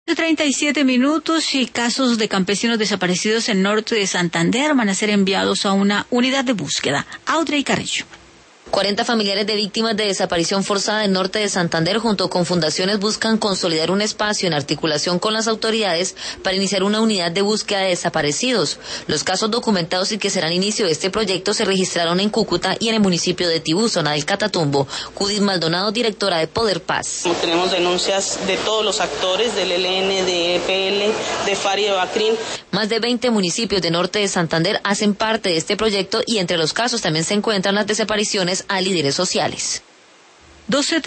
37 minutos y casos de campesinos desaparecidos en norte de Santander van a ser enviados a una unidad de búsqueda. Audrey Carrillo. 40 familiares de víctimas de desaparición forzada en norte de Santander junto con fundaciones buscan consolidar un espacio en articulación con las autoridades para iniciar una unidad de búsqueda de desaparecidos. Los casos documentados y que serán inicio de este proyecto se registraron en Cúcuta y en el municipio de Tibú, zona del Catatumbo. Judith Maldonado, directora de Poder Paz. Tenemos denuncias de todos los actores, del ELN, de EPL, de FARC y de BACRIM. Más de 20 municipios de norte de Santander hacen parte de este proyecto y entre los casos también se encuentran las desapariciones a líderes sociales. 12